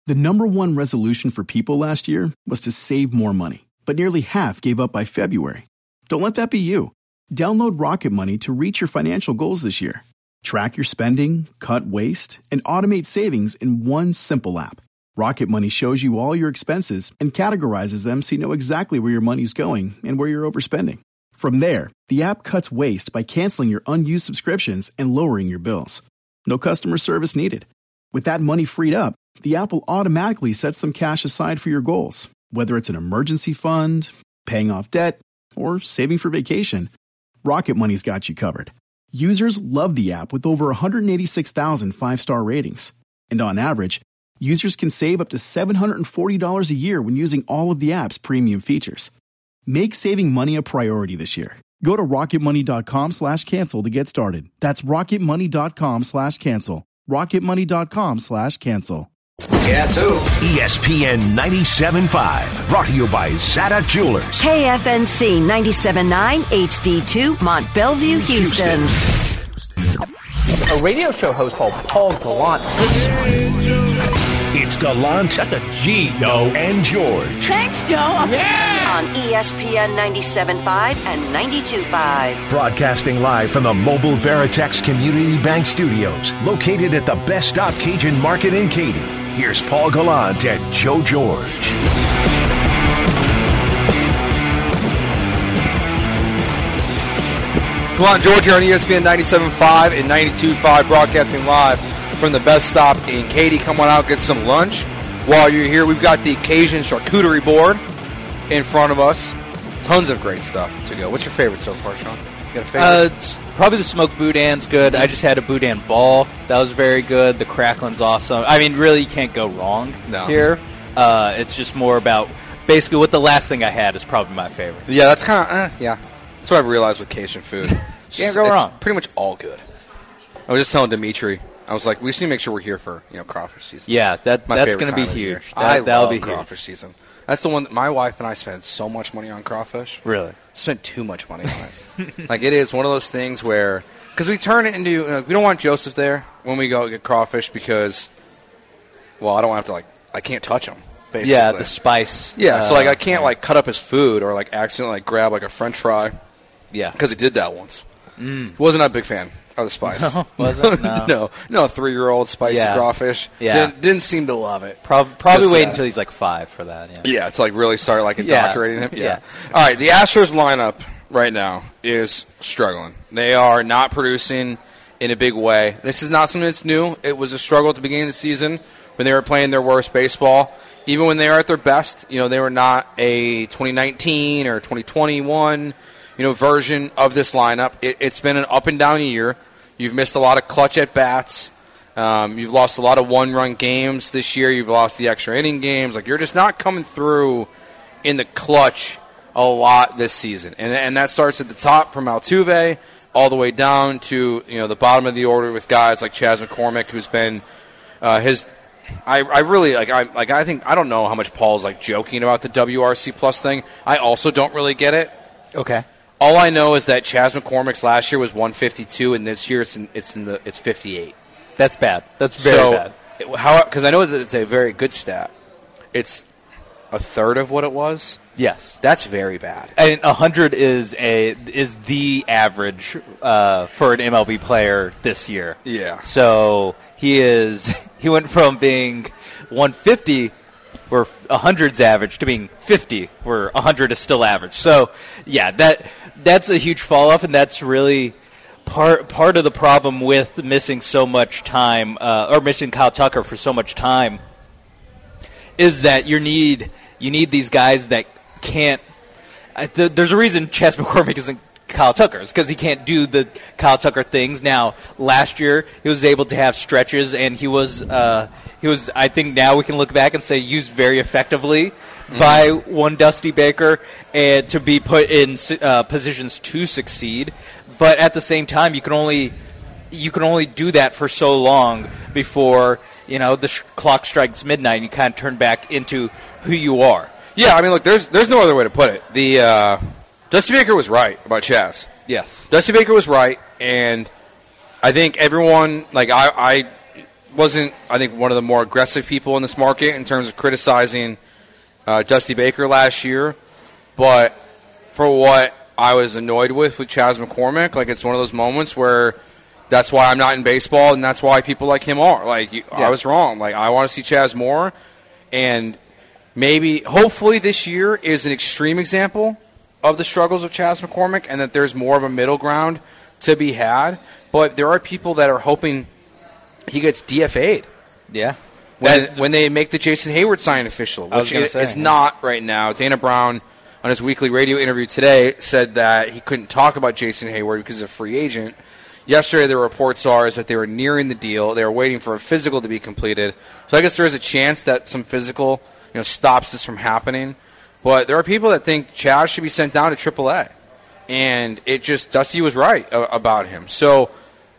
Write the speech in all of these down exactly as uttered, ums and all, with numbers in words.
The number one resolution for people last year was to save more money, but nearly half gave up by February. Don't let that be you. Download Rocket Money to reach your financial goals this year. Track your spending, cut waste, and automate savings in one simple app. Rocket Money shows you all your expenses and categorizes them so you know exactly where your money's going and where you're overspending. From there, the app cuts waste by canceling your unused subscriptions and lowering your bills. No customer service needed. With that money freed up, the app will automatically set some cash aside for your goals, whether it's an emergency fund, paying off debt, or saving for vacation. Rocket Money's got you covered. Users love the app with over one hundred eighty-six thousand five-star ratings. And on average, users can save up to seven hundred forty dollars a year when using all of the app's premium features. Make saving money a priority this year. Go to rocketmoney.com slash cancel to get started. That's rocketmoney.com slash cancel. rocketmoney.com slash cancel. Guess who? E S P N ninety-seven point five. Brought to you by Zada Jewelers. K F N C ninety-seven point nine H D two, Mont Bellevue, Houston. A radio show host called Paul Gallant. It's Gallant at the G, yo, and George. Thanks, Joe. Yeah! On E S P N ninety-seven point five and ninety-two point five. Broadcasting live from the Mobile Veritex Community Bank Studios, located at the Best Stop Cajun Market in Katy. Here's Paul Gallant and Joe George. Gallant George here on E S P N ninety-seven point five and ninety-two point five, broadcasting live from the Best Stop in Katy. Come on out, get some lunch. While you're here, we've got the Cajun charcuterie board in front of us. Tons of great stuff to go. What's your favorite so far, Sean? You got a favorite? Uh, it's probably the smoked boudin's good. I just had a boudin ball. That was very good. The crackling's awesome. I mean, really, you can't go wrong no. here. Uh, it's just more about basically what the last thing I had is probably my favorite. Yeah, that's kind of, eh, yeah. That's what I've realized with Cajun food. Can't go it's wrong. Pretty much all good. I was just telling Dimitri, I was like, we just need to make sure we're here for, you know, crawfish season. Yeah, that my that's going to be huge. That, I that'll love be crawfish huge. season. That's the one that my wife and I spend so much money on crawfish. Really? Spent too much money on it. Like, it is one of those things where, because we turn it into, uh, we don't want Joseph there when we go get crawfish because, well, I don't have to, like, I can't touch them, basically. Yeah, the spice. Yeah, uh, so, like, I can't, like, cut up his food or, like, accidentally, like, grab, like, a French fry. Yeah. Because he did that once. Mm. Wasn't a big fan of the spice. No, was it? No. no, no, three-year-old spicy yeah. crawfish. Yeah. Didn't, didn't seem to love it. Pro- probably Just, wait uh, until he's like five for that. Yeah, yeah to like really start like indoctrinating yeah. him. Yeah. yeah. All right, the Astros lineup right now is struggling. They are not producing in a big way. This is not something that's new. It was a struggle at the beginning of the season when they were playing their worst baseball. Even when they were at their best, you know, they were not a twenty nineteen or twenty twenty-one, you know, version of this lineup. It, it's been an up and down year. You've missed a lot of clutch at bats. Um, you've lost a lot of one-run games this year. You've lost the extra inning games. Like, you're just not coming through in the clutch a lot this season. And and that starts at the top from Altuve all the way down to, you know, the bottom of the order with guys like Chas McCormick, who's been uh, his. I, I really like. I like. I think I don't know how much Paul's like joking about the W R C plus thing. I also don't really get it. Okay. All I know is that Chas McCormick's last year was one fifty-two, and this year it's in, it's in the it's fifty-eight. That's bad. That's very so, bad. It, how? Because I know that it's a very good stat. It's a third of what it was. Yes, that's very bad. And a hundred is a is the average uh, for an M L B player this year. Yeah. So he is he went from being one fifty. Where one hundred's average to being fifty, where one hundred is still average. So, yeah, that that's a huge fall-off, and that's really part part of the problem with missing so much time, uh, or missing Kyle Tucker for so much time, is that you need you need these guys that can't uh, – th- there's a reason Chas McCormick isn't Kyle Tucker's, because he can't do the Kyle Tucker things. Now, last year, he was able to have stretches, and he was uh, – He was, I think now we can look back and say, used very effectively mm-hmm. by one Dusty Baker and to be put in uh, positions to succeed. But at the same time, you can only you can only do that for so long before, you know, the sh- clock strikes midnight and you kind of turn back into who you are. Yeah, I mean, look, there's there's no other way to put it. The uh, Dusty Baker was right about Chas. Yes. Dusty Baker was right, and I think everyone, like I, I wasn't, I think, one of the more aggressive people in this market in terms of criticizing uh, Dusty Baker last year. But for what I was annoyed with with Chas McCormick, like it's one of those moments where that's why I'm not in baseball, and that's why people like him are. Like you, yeah. I was wrong. Like I want to see Chas more, and maybe, hopefully, this year is an extreme example of the struggles of Chas McCormick, and that there's more of a middle ground to be had. But there are people that are hoping he gets D F A'd. Yeah. When, when they make the Jason Hayward sign official, which it say, is yeah. not right now. Dana Brown, on his weekly radio interview today, said that he couldn't talk about Jason Hayward because he's a free agent. Yesterday, the reports are is that they were nearing the deal. They were waiting for a physical to be completed. So I guess there is a chance that some physical, you know, stops this from happening. But there are people that think Chas should be sent down to triple A. And it just, Dusty was right about him. So,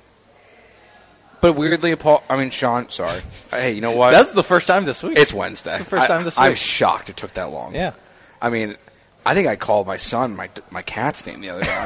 but weirdly, Paul, I mean, Sean, sorry. Hey, you know what? That's the first time this week. It's Wednesday. It's the first time this I, week. I'm shocked it took that long. Yeah. I mean, I think I called my son my my cat's name the other day.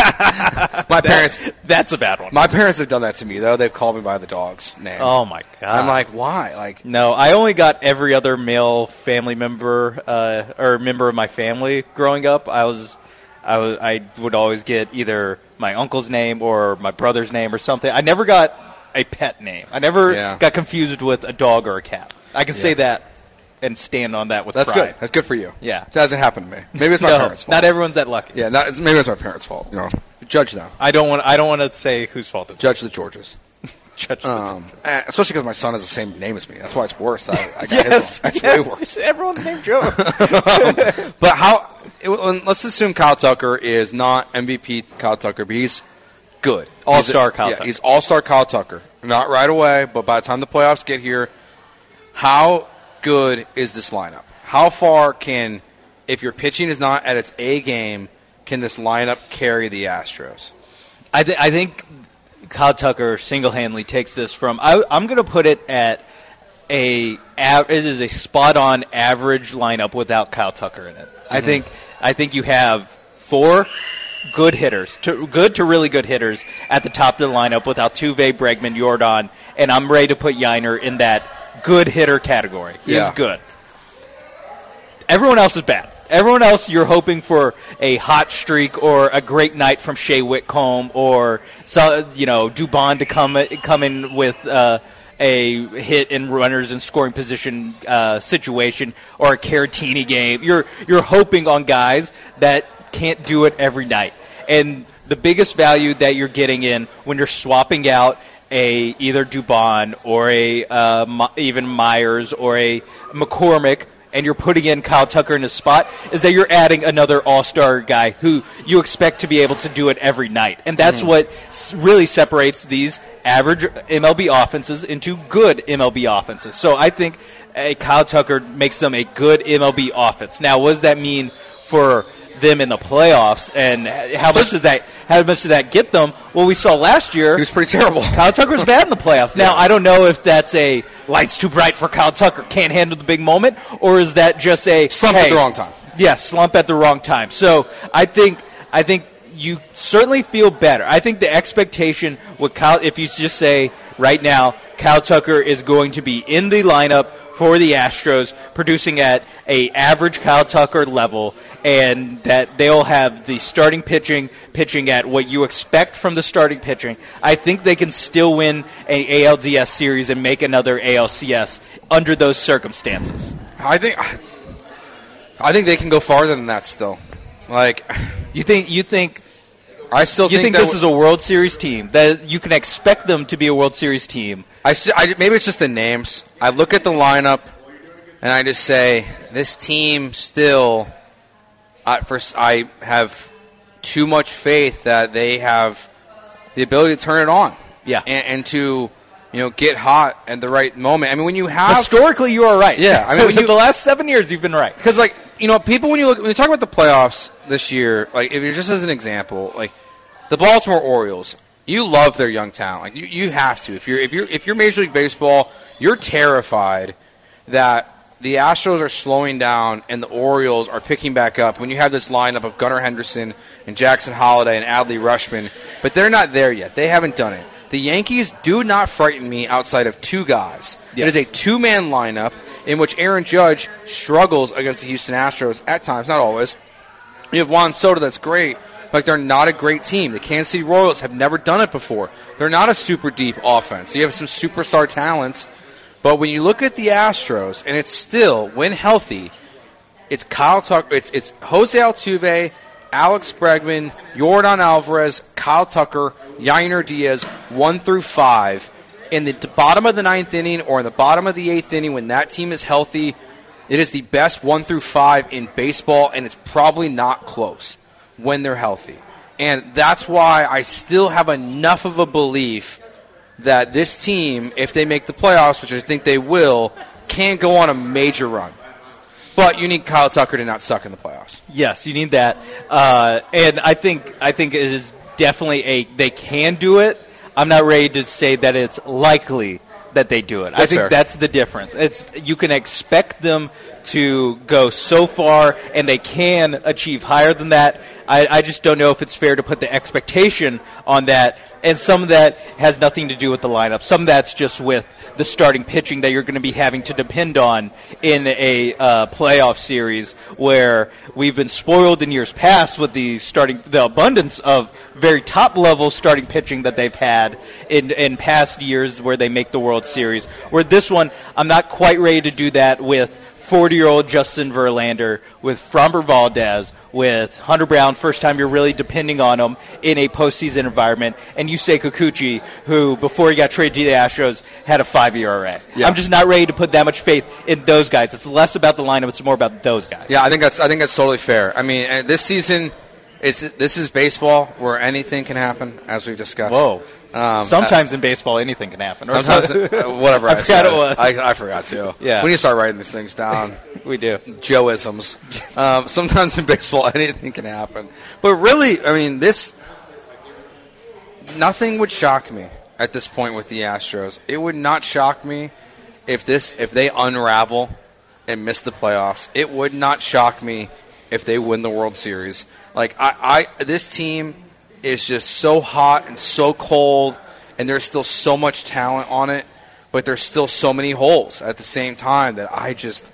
my parents. That, that's a bad one. My parents have done that to me, though. They've called me by the dog's name. Oh, my God. I'm like, why? Like, no, I only got every other male family member uh, or member of my family growing up. I was, I was, I would always get either my uncle's name or my brother's name or something. I never got a pet name. I never yeah. got confused with a dog or a cat. I can yeah. say that and stand on that with That's pride. good. That's good for you. Yeah. That hasn't happened to me. Maybe it's my no, parents' fault. Not everyone's that lucky. Yeah, not, it's, maybe it's my parents' fault. You know, judge them. I don't want. I don't want to say whose fault it's. Judge the Georges. Judge the um, eh, especially because my son has the same name as me. That's why it's worse. I, I got yes, That's yes. way worse. Everyone's named Joe. um, but how? It, let's assume Kyle Tucker is not M V P Kyle Tucker, but he's good. All-star Kyle yeah, Tucker. He's all-star Kyle Tucker. Not right away, but by the time the playoffs get here, how good is this lineup? How far can, if your pitching is not at its A game, can this lineup carry the Astros? I, th- I think Kyle Tucker single-handedly takes this from. I, I'm going to put it at a. It is a spot-on average lineup without Kyle Tucker in it. Mm-hmm. I think. I think you have four good hitters, to, good to really good hitters at the top of the lineup with Altuve, Bregman, Yordan, and I'm ready to put Yiner in that good hitter category. He yeah. is good. Everyone else is bad. Everyone else, you're hoping for a hot streak or a great night from Shea Whitcomb or, you know, Dubon to come come in with uh, a hit and runners in scoring position uh, situation or a Caratini game. You're you're hoping on guys that can't do it every night. And the biggest value that you're getting in when you're swapping out a either Dubon or a uh, even Myers or a McCormick, and you're putting in Kyle Tucker in his spot, is that you're adding another all-star guy who you expect to be able to do it every night. And that's mm. what really separates these average M L B offenses into good M L B offenses. So I think a Kyle Tucker makes them a good M L B offense. Now, what does that mean for them in the playoffs, and how much does that how much does that get them? Well, we saw last year he was pretty terrible. Kyle Tucker was bad in the playoffs. Now, I don't know if that's a lights too bright for Kyle Tucker, can't handle the big moment, or is that just a slump hey, at the wrong time? Yeah, slump at the wrong time. So I think I think you certainly feel better. I think the expectation with Kyle, if you just say right now, Kyle Tucker is going to be in the lineup for the Astros, producing at a average Kyle Tucker level, and that they'll have the starting pitching pitching at what you expect from the starting pitching. I think they can still win an A L D S series and make another A L C S under those circumstances. I think I think they can go farther than that still. Like you think you think I still you think, think this w- is a World Series team that you can expect them to be a World Series team. I, I maybe it's just the names. I look at the lineup and I just say this team still. I, first, I have too much faith that they have the ability to turn it on, yeah, and, and to you know get hot at the right moment. I mean, when you have historically, you are right. Yeah, I mean, when you, the last seven years, you've been right. Because like you know, people when you look when you talk about the playoffs this year, like if you're just as an example, like the Baltimore Orioles, you love their young talent. Like you, you have to if you're if you're if you're Major League Baseball, you're terrified that the Astros are slowing down and the Orioles are picking back up when you have this lineup of Gunnar Henderson and Jackson Holliday and Adley Rutschman, but they're not there yet. They haven't done it. The Yankees do not frighten me outside of two guys. Yeah. It is a two-man lineup in which Aaron Judge struggles against the Houston Astros at times, not always. You have Juan Soto, that's great, but they're not a great team. The Kansas City Royals have never done it before. They're not a super deep offense. You have some superstar talents, but when you look at the Astros, and it's still, when healthy, it's Kyle Tucker, it's it's Jose Altuve, Alex Bregman, Yordan Alvarez, Kyle Tucker, Yainer Diaz, one through five. In the bottom of the ninth inning or in the bottom of the eighth inning, when that team is healthy, it is the best one through five in baseball, and it's probably not close when they're healthy. And that's why I still have enough of a belief that this team, if they make the playoffs, which I think they will, can go on a major run. But you need Kyle Tucker to not suck in the playoffs. Yes, you need that. Uh, and I think I think it is definitely a they can do it. I'm not ready to say that it's likely that they do it. That's I think fair. that's the difference. It's you can expect them to go so far, and they can achieve higher than that. I, I just don't know if it's fair to put the expectation on that. And some of that has nothing to do with the lineup. Some of that's just with the starting pitching that you're going to be having to depend on in a uh, playoff series where we've been spoiled in years past with the starting, the abundance of very top-level starting pitching that they've had in, in past years where they make the World Series. Where this one, I'm not quite ready to do that with forty-year-old Justin Verlander, with Framber Valdez, with Hunter Brown, first time you're really depending on him in a postseason environment, and Yusei Kikuchi, who, before he got traded to the Astros, had a five E R A. Yeah. I'm just not ready to put that much faith in those guys. It's less about the lineup, it's more about those guys. Yeah, I think that's I think that's totally fair. I mean, and this season, it's this is baseball where anything can happen, as we've discussed. Whoa. Um, Sometimes uh, in baseball, anything can happen. Or Sometimes, uh, whatever I, I forgot said. it was. I, I forgot too. Yeah. We need to start writing these things down. We do. Joe-isms. Um, sometimes in baseball, anything can happen. But really, I mean, this, nothing would shock me at this point with the Astros. It would not shock me if this, if they unravel and miss the playoffs. It would not shock me if they win the World Series. Like, I, I this team is just so hot and so cold, and there's still so much talent on it, but there's still so many holes at the same time that I just,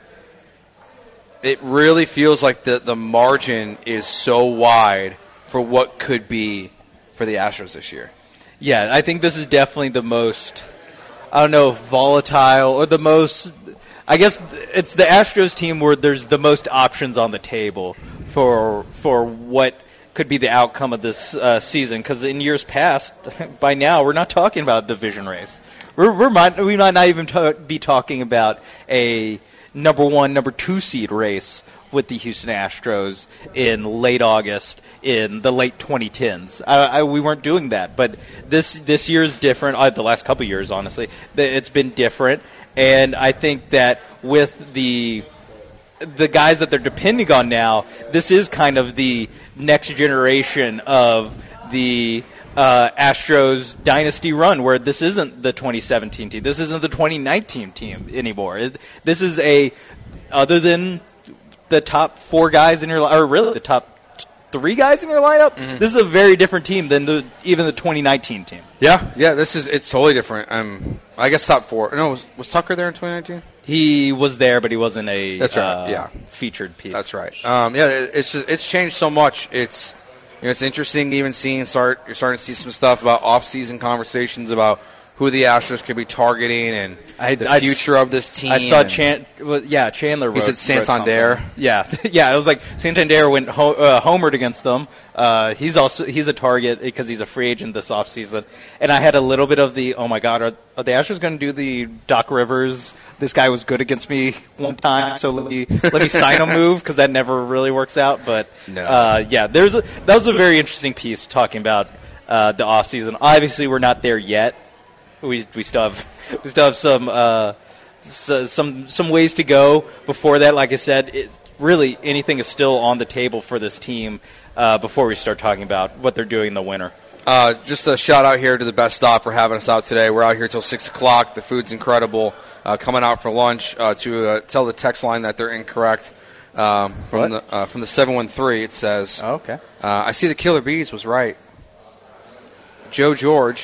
it really feels like the, the margin is so wide for what could be for the Astros this year. Yeah, I think this is definitely the most, I don't know, volatile, or the most, I guess it's the Astros team where there's the most options on the table for for what could be the outcome of this uh, season. Because in years past, by now, we're not talking about a division race. We're, we're might, we might not even ta- be talking about a number one, number two seed race with the Houston Astros in late August, in the late twenty tens. I, I, we weren't doing that, but this this year is different. Uh, the last couple of years, honestly, it's been different, and I think that with the the guys that they're depending on now, this is kind of the next generation of the uh, Astros dynasty run, where this isn't the twenty seventeen team, this isn't the twenty nineteen team anymore. It, this is a, other than the top four guys in your, or really the top t- three guys in your lineup, mm-hmm. This is a very different team than the even the twenty nineteen team. Yeah, yeah, this is it's totally different. Um, I guess top four. No, was, was Tucker there in twenty nineteen? He was there, but he wasn't a That's right. uh, yeah. featured piece. That's right. Um, yeah, it, it's just, it's changed so much. It's you know, it's interesting even seeing start. You're starting to see some stuff about off-season conversations about who the Astros could be targeting and I, the I, future of this team. I saw and Chan, well, yeah, Chandler wrote. He said Santander. Yeah, yeah. It was like Santander went ho- uh, homered against them. Uh, he's also he's a target because he's a free agent this offseason. And I had a little bit of the, oh my God, are, are the Astros going to do the Doc Rivers? This guy was good against me one time, so let me let me sign him move, because that never really works out. But no. uh, yeah, there's a, that was a very interesting piece talking about uh, the offseason. Obviously, we're not there yet. We we still have we still have some uh, so, some some ways to go before that. Like I said, it, really anything is still on the table for this team uh, before we start talking about what they're doing in the winter. Uh, just a shout out here to the Best Stop for having us out today. We're out here till six o'clock. The food's incredible. Uh, coming out for lunch uh, to uh, tell the text line that they're incorrect. Um, from what? the uh, from the seven one three, it says, oh, okay. Uh, I see the Killer Bees was right. Joe George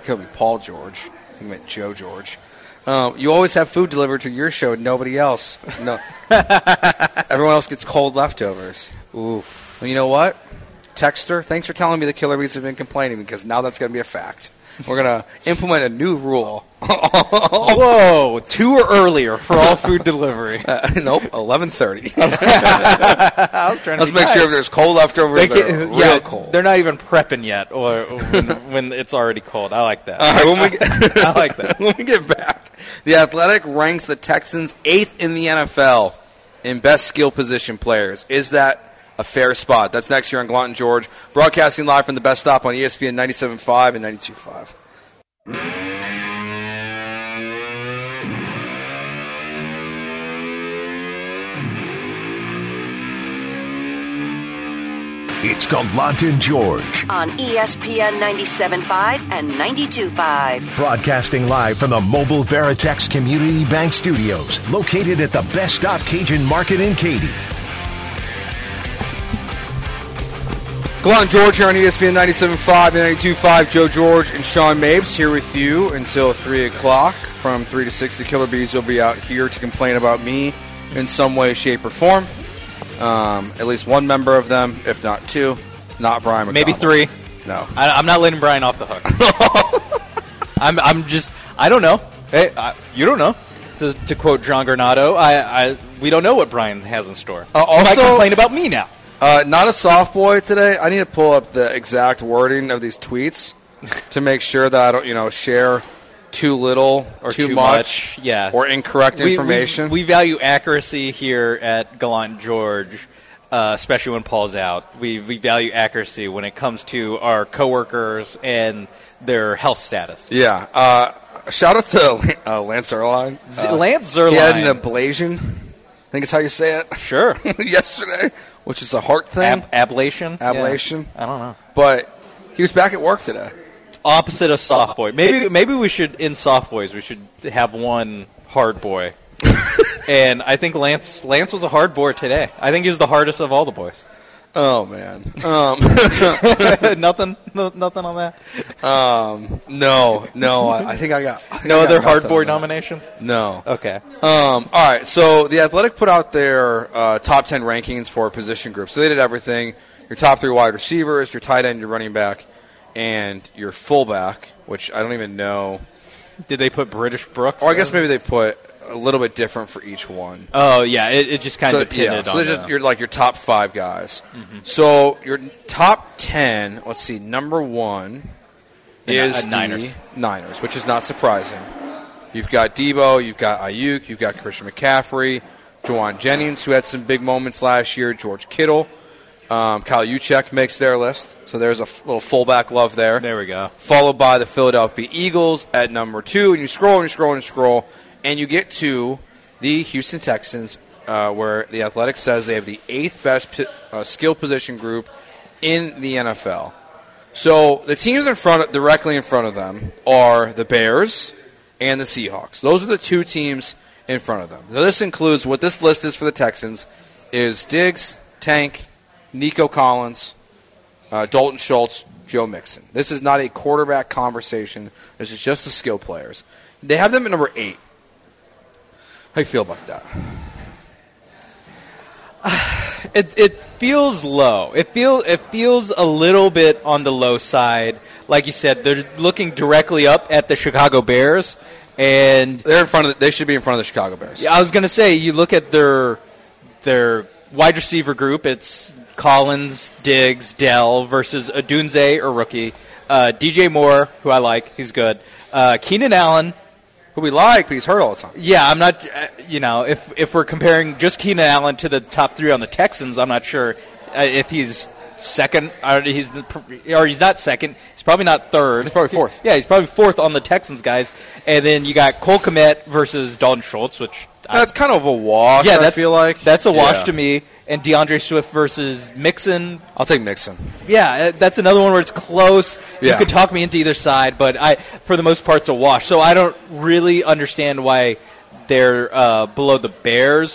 Could be Paul George. He meant Joe George. Um, you always have food delivered to your show, nobody else. No, everyone else gets cold leftovers. Oof. Well, you know what? Texter, thanks for telling me the Killer Bees have been complaining, because now that's going to be a fact. We're going to implement a new rule. Whoa, two or earlier for all food delivery. Uh, nope, eleven thirty. I was trying to Let's make sure if there's cold leftovers, They they're can- real yeah, cold. They're not even prepping yet, or when, when it's already cold. I like that. All right, when we get, I like that. When we get back, the Athletic ranks the Texans eighth in the N F L in best skill position players. Is that a fair spot? That's next year on Gallant and George, broadcasting live from the Best Stop on E S P N ninety-seven point five and ninety-two point five. It's Gallant and George, On E S P N ninety-seven point five and ninety-two point five. broadcasting live from the Mobile Veritex Community Bank Studios, located at the Best Stop Cajun Market in Katy. Gallant and George here on E S P N ninety-seven point five and ninety-two point five. Joe George and Sean Mapes here with you until three o'clock. From three to six, the Killer Bees will be out here to complain about me in some way, shape, or form. Um, at least one member of them, if not two, not Brian McDonald. Maybe three. No. I, I'm not letting Brian off the hook. I'm, I'm just, I don't know. Hey, I, you don't know. To, to quote John Granado, I, I, we don't know what Brian has in store. Uh, He might also- complain about me now. Uh, not a soft boy today. I need to pull up the exact wording of these tweets to make sure that I don't, you know, share too little Or too, too much, much, yeah. or incorrect We- we- information. We, value accuracy here at Gallant George, uh, especially when Paul's out. We we value accuracy when it comes to our coworkers and their health status. yeah. Uh, shout out to uh, Lance Zierlein. Z- Uh, Lance He had an Zierlein, ablation. I think it's how you say it. sure. Yesterday, which is a heart thing. Ab- ablation? Ablation. Yeah. I don't know. But he was back at work today. Opposite of soft boy. Maybe maybe we should, in soft boys, we should have one hard boy. And I think Lance Lance was a hard boy today. I think he was the hardest of all the boys. Oh man. Um, nothing, no, nothing on that. um, no, no. I, I think I got I think No I got other hard nothing boy on that. nominations. No. Okay. Um, all right, so the Athletic put out their uh, top ten rankings for position groups. So they did everything: your top three wide receivers, your tight end, your running back, and your fullback, which I don't even know. Did they put British Brooks? Or I guess in? maybe they put a little bit different for each one. Oh yeah, it, it just kind So, of depended yeah, on. so they're just the- you're like your top five guys. So your top ten. Let's see, number one The Ni- is uh, the Niners. Niners, which is not surprising. You've got Debo, you've got Ayuk, you've got Christian McCaffrey, Juwan Jennings, who had some big moments last year, George Kittle, um, Kyle Juszczyk makes their list. So there's a f- little fullback love there. There we go. Followed by the Philadelphia Eagles at number two, and you scroll and you scroll and you scroll, and you get to the Houston Texans, uh, where the Athletic says they have the eighth best p- uh, skill position group in the N F L. So the teams in front, directly in front of them, are the Bears and the Seahawks. Those are the two teams in front of them. So this includes what this list is for the Texans: is Diggs, Tank, Nico Collins, uh, Dalton Schultz, Joe Mixon. This is not a quarterback conversation. This is just the skill players. They have them at number eight. How do you feel about that? It it feels low. It feel it feels a little bit on the low side. Like you said, they're looking directly up at the Chicago Bears, and They're in front of. The, they should be in front of the Chicago Bears. yeah, I was going to say, you look at their their wide receiver group. It's Collins, Diggs, Dell versus Odunze, or rookie, uh, D J Moore, who I like, he's good, uh, Keenan Allen. Who we like, but he's hurt all the time. Yeah, I'm not. Uh, you know, if if we're comparing just Keenan Allen to the top three on the Texans, I'm not sure uh, if he's second or he's or he's not second. He's probably not third. He's probably fourth. Yeah, he's probably fourth on the Texans guys. And then you got Cole Kmet versus Dalton Schultz, which That's kind of a wash. yeah, I that's, feel like that's a wash Yeah. to me. And DeAndre Swift versus Mixon. I'll take Mixon. Yeah, uh, that's another one where it's close. You Yeah. could talk me into either side, but I, for the most part, it's a wash. So I don't really understand why they're uh, below the Bears.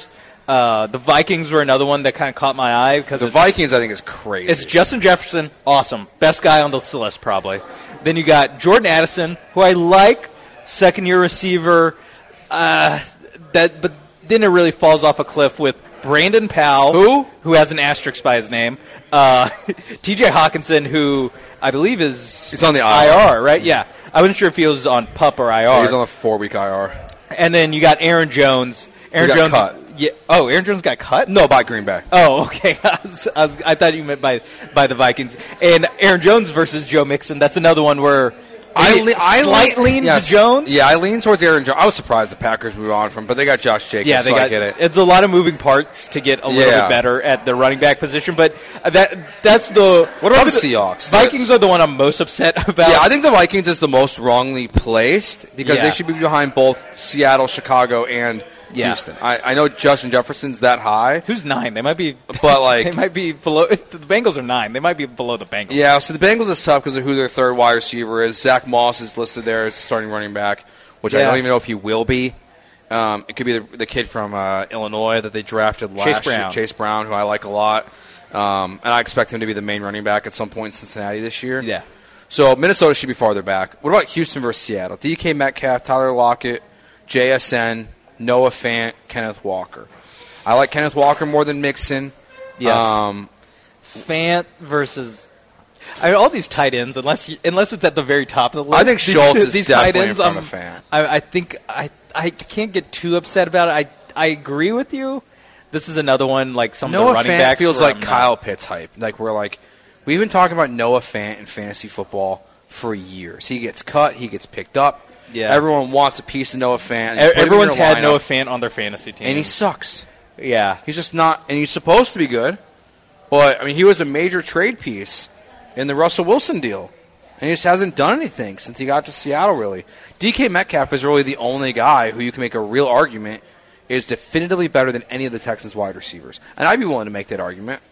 Uh, the Vikings were another one that kind of caught my eye because the Vikings, I think, is crazy. It's Justin Jefferson, awesome, best guy on the list probably. Then you got Jordan Addison, who I like, second year receiver. Uh, that, but then it really falls off a cliff with Brandon Powell, who who has an asterisk by his name. Uh, T J Hawkinson, who I believe is he's on the I I R, R, right? Yeah, I wasn't sure if he was on PUP or I R. Yeah, he's on a four-week I R. And then you got Aaron Jones. Aaron got Jones cut. Yeah. Oh, Aaron Jones got cut? No, by Green Bay. Oh, okay. I, was, I, was, I thought you meant by by the Vikings. And Aaron Jones versus Joe Mixon. That's another one where I, le- I slight le- lean yes. to Jones. Yeah, I lean towards Aaron Jones. I was surprised the Packers moved on from, but they got Josh Jacobs. Yeah, they so got. I get it. It's a lot of moving parts to get a little Yeah. bit better at the running back position, but that that's the. What about the Seahawks? Vikings are the one I'm most upset about. Yeah, I think the Vikings is the most wrongly placed because Yeah. they should be behind both Seattle, Chicago, and Yeah. Houston. I, I know Justin Jefferson's that high. Who's nine? They might be, But, like- they might be below. The Bengals are nine. They might be below the Bengals. Yeah, so the Bengals is tough because of who their third wide receiver is. Zach Moss is listed there as starting running back, which I Yeah. don't even know if he will be. Um, it could be the, the kid from uh, Illinois that they drafted last Chase Brown. year, Chase Brown, who I like a lot. Um, and I expect him to be the main running back at some point in Cincinnati this year. Yeah. So Minnesota should be farther back. What about Houston versus Seattle? D K Metcalf, Tyler Lockett, J S N, Noah Fant, Kenneth Walker. I like Kenneth Walker more than Mixon. Yes. Um, Fant versus. I mean, all these tight ends, unless you, unless it's at the very top of the list. I think these, Schultz is these definitely tight in ends, front um, of Fant. I, I think I I can't get too upset about it. I I agree with you. This is another one like some Noah of the running Fant backs feels where like I'm not- Kyle Pitts hype. Like we're like we've been talking about Noah Fant in fantasy football for years. He gets cut, he gets picked up. Yeah. Everyone wants a piece of Noah Fant. E- Everyone's had lineup, Noah Fant on their fantasy team, and he sucks. yeah. He's just not, and he's supposed to be good. But I mean, he was a major trade piece in the Russell Wilson deal, and he just hasn't done anything since he got to Seattle. Really, D K Metcalf is really the only guy who you can make a real argument is definitively better than any of the Texans' wide receivers, and I'd be willing to make that argument.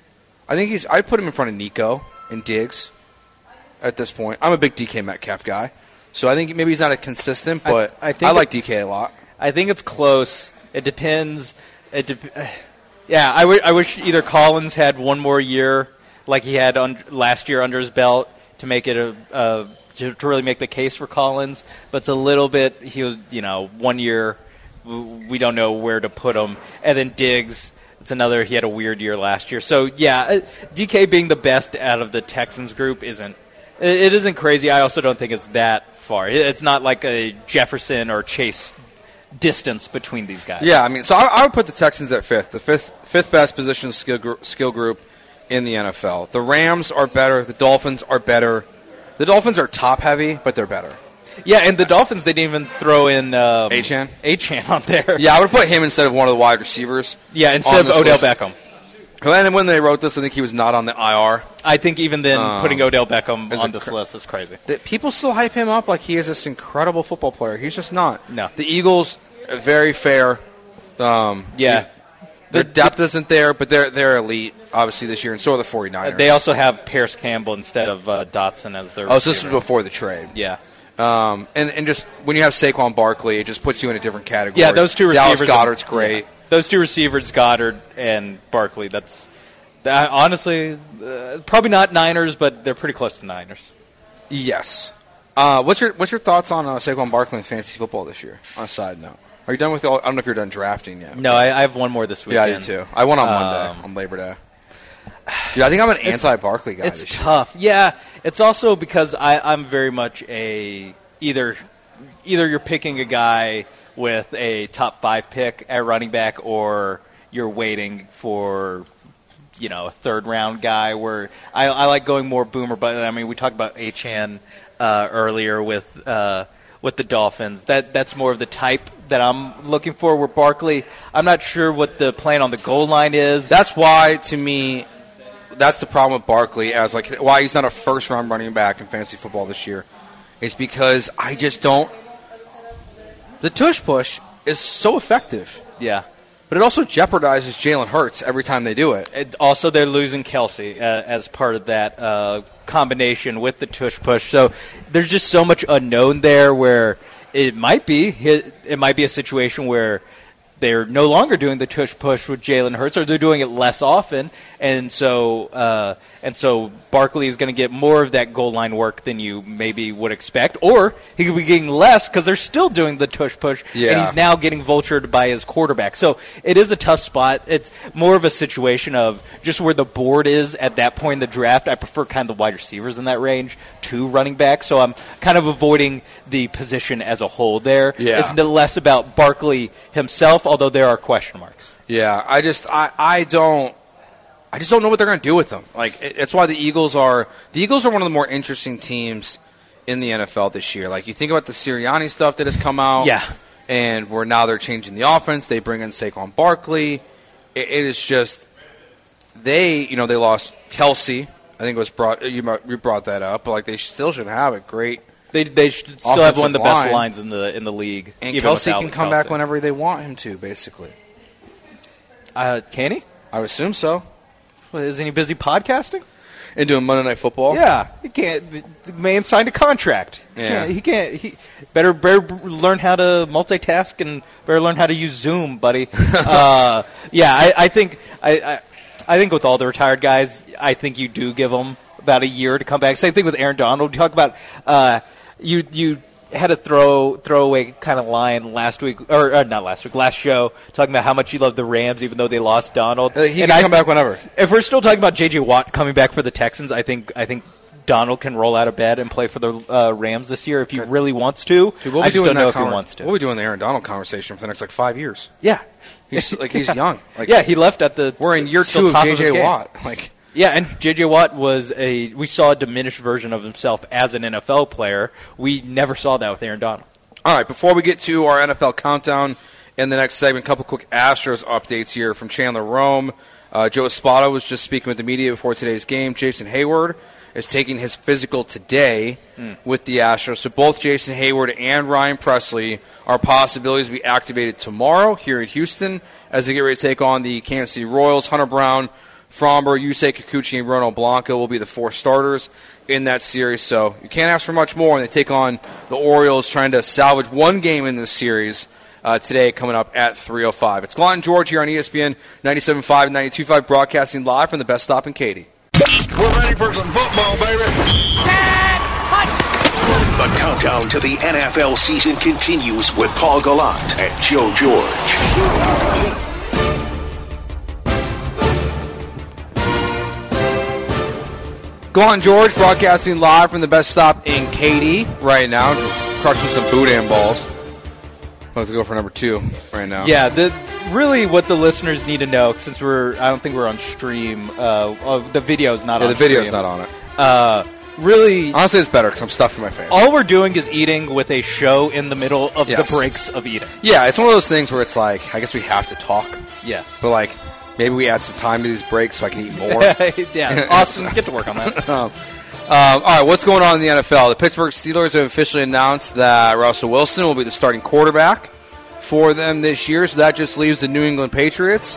I think he's. I'd put him in front of Nico and Diggs at this point. I'm a big D K Metcalf guy, so I think maybe he's not a consistent, but I I, think like it- D K a lot. I think it's close. It depends. It de- yeah, I, w- I wish either Collins had one more year like he had un- last year under his belt to make it a, a to, to really make the case for Collins. But it's a little bit. He was, you know, one year. w- We don't know where to put him. And then Diggs. It's another. He had a weird year last year. So yeah, uh, D K being the best out of the Texans group isn't. It, it isn't crazy. I also don't think it's that far. It, it's not like a Jefferson or Chase distance between these guys. Yeah, I mean, so I, I would put the Texans at fifth, the fifth fifth best position skill gr- skill group in the N F L. The Rams are better. The Dolphins are better. The Dolphins are top heavy, but they're better. Yeah, and the Dolphins, they didn't even throw in um, Achane? Achane on there. Yeah, I would put him instead of one of the wide receivers. Yeah, instead on of this Odell list. Beckham. And then when they wrote this, I think he was not on the I R. I think even then, Um, putting Odell Beckham is on it this cr- list is crazy. That people still hype him up like he is this incredible football player. He's just not. No. The Eagles, uh, very fair. Um, Yeah. Their The- depth isn't there, but they're they're elite, obviously, this year, and so are the 49ers. They also have Paris Campbell instead of uh, Dotson as their Oh, so this was receiver. before the trade. Yeah. Um, and, and just when you have Saquon Barkley, it just puts you in a different category. Yeah, those two Dallas receivers. Goddard's great. Yeah. Those two receivers, Goddard and Barkley, that's that, honestly, uh, probably not Niners, but they're pretty close to Niners. Yes. Uh, what's your what's your thoughts on uh, Saquon Barkley in fantasy football this year? On a side note, are you done with? All, I don't know if you're done drafting yet. No, I, I have one more this Yeah, weekend. I do too. I won on Monday Um, on Labor Day. Dude, I think I'm an anti-Barkley guy. It's this year. tough. Yeah, it's also because I, I'm very much a either either you're picking a guy with a top five pick at running back, or you're waiting for you know a third round guy. Where I, I like going more boomer. But I mean, we talked about Achane uh, earlier with uh, with the Dolphins. That that's more of the type that I'm looking for. Where Barkley, I'm not sure what the plan on the goal line is. That's why, to me, that's the problem with Barkley. As like why he's not a first round running back in fantasy football this year, is because I just don't. The tush push is so effective, yeah. but it also jeopardizes Jalen Hurts every time they do it. It, also, they're losing Kelsey uh, as part of that uh, combination with the tush push. So there's just so much unknown there. Where it might be, it might be a situation where they're no longer doing the tush push with Jalen Hurts, or they're doing it less often, and so uh, and so Barkley is going to get more of that goal line work than you maybe would expect, or he could be getting less because they're still doing the tush push, yeah. and he's now getting vultured by his quarterback. So it is a tough spot. It's more of a situation of just where the board is at that point in the draft. I prefer kind of the wide receivers in that range to running back, so I'm kind of avoiding the position as a whole there. Yeah. It's less about Barkley himself, although there are question marks. Yeah, I just I, I don't I just don't know what they're going to do with them. Like it, it's why the Eagles are the Eagles are one of the more interesting teams in the N F L this year. Like you think about the Sirianni stuff that has come out, yeah, and where now they're changing the offense. They bring in Saquon Barkley. It, it is just they you know they lost Kelsey. I think it was brought you you brought that up, but like they still should have a great. They they should still have one of the best lines in the in the league. And Kelsey can come back whenever they want him to, basically. Uh, can he? I would assume so. Well, isn't he busy podcasting? And doing Monday Night Football? Yeah. He can't. The, the man signed a contract. He yeah. can't. He can't. He better, better learn how to multitask and better learn how to use Zoom, buddy. uh, yeah, I, I think I, I I think with all the retired guys, I think you do give them about a year to come back. Same thing with Aaron Donald. You talk about. Uh, You you had a throw throwaway kind of line last week, or, or not last week, last show, talking about how much you love the Rams, even though they lost Donald. Uh, he and can I, come back whenever. If we're still talking about J J Watt coming back for the Texans, I think I think Donald can roll out of bed and play for the uh, Rams this year if he really wants to. Dude, we'll I just don't know if conver- he wants to. We'll be doing the Aaron Donald conversation for the next like five years. Yeah, he's like he's young. Like, yeah, he left at the. We're in year two of J J Watt. Like. Yeah, and J J Watt was a – we saw a diminished version of himself as an N F L player. We never saw that with Aaron Donald. All right, before we get to our N F L countdown in the next segment, a couple quick Astros updates here from Chandler Rome. Uh, Joe Espada was just speaking with the media before today's game. Jason Hayward is taking his physical today mm. with the Astros. So both Jason Hayward and Ryan Presley are possibilities to be activated tomorrow here in Houston as they get ready to take on the Kansas City Royals. Hunter Brown, Fromber, Yusei Kikuchi, and Ronald Blanco will be the four starters in that series. So you can't ask for much more when they take on the Orioles, trying to salvage one game in this series uh, today, coming up at three oh five. It's Glott and George here on E S P N ninety-seven point five and ninety-two point five, broadcasting live from the Best Stop in Katy. We're ready for some football, baby. The countdown to the N F L season continues with Paul Gallant and Joe George. Glott and George broadcasting live from the Best Stop in Katy right now. Just crushing some boudin balls. Let's go for number two right now. Yeah, the, really what the listeners need to know, since we're, I don't think we're on stream, uh, uh, the video's not yeah, on the video's stream. not on it. Uh, really, honestly, it's better because I'm stuffing my face. All we're doing is eating with a show in the middle of yes. the breaks of eating. Yeah, it's one of those things where it's like, I guess we have to talk. Yes. But like, maybe we add some time to these breaks so I can eat more. Yeah, Austin, get to work on that. um, um, all right, what's going on in the N F L? The Pittsburgh Steelers have officially announced that Russell Wilson will be the starting quarterback for them this year, so that just leaves the New England Patriots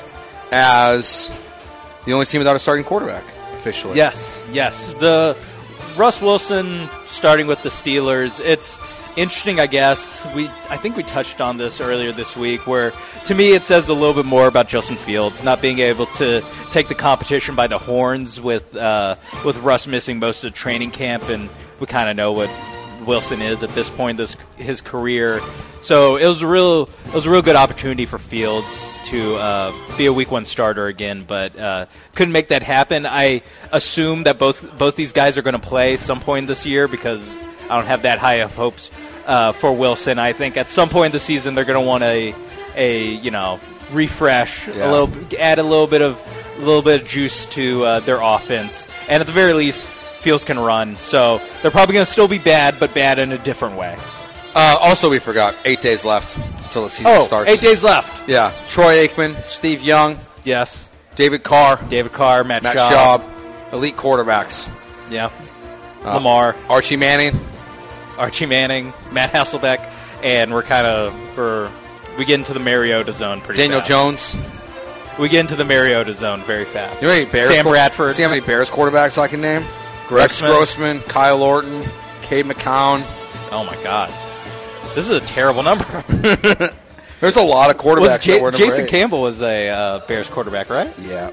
as the only team without a starting quarterback, officially. Yes, yes. The Russ Wilson starting with the Steelers, it's interesting, I guess. We I think we touched on this earlier this week, where to me it says a little bit more about Justin Fields not being able to take the competition by the horns with uh, with Russ missing most of the training camp, and we kind of know what Wilson is at this point in this, his career. So it was a real it was a real good opportunity for Fields to uh, be a week one starter again, but uh, couldn't make that happen. I assume that both both these guys are going to play some point this year because I don't have that high of hopes uh, for Wilson. I think at some point in the season they're going to want a a you know refresh, yeah. a little add a little bit of a little bit of juice to uh, their offense, and at the very least, Fields can run. So they're probably going to still be bad, but bad in a different way. Uh, also, we forgot eight days left until the season oh, starts. Eight days left. Yeah, Troy Aikman, Steve Young, yes, David Carr, David Carr, Matt, Matt Schaub. Schaub, elite quarterbacks. Yeah, uh, Lamar, Archie Manning, Archie Manning, Matt Hasselbeck, and we're kind of we're we get into the Mariota zone pretty Daniel fast. Jones. We get into the Mariota zone very fast. You know how many Bears Sam qu- Bradford. See how many Bears quarterbacks I can name? Rex Grossman, Kyle Orton, Cade McCown. Oh my God, this is a terrible number. There's a lot of quarterbacks Was J- that were number Jason eight. Campbell was a uh, Bears quarterback, right? Yeah.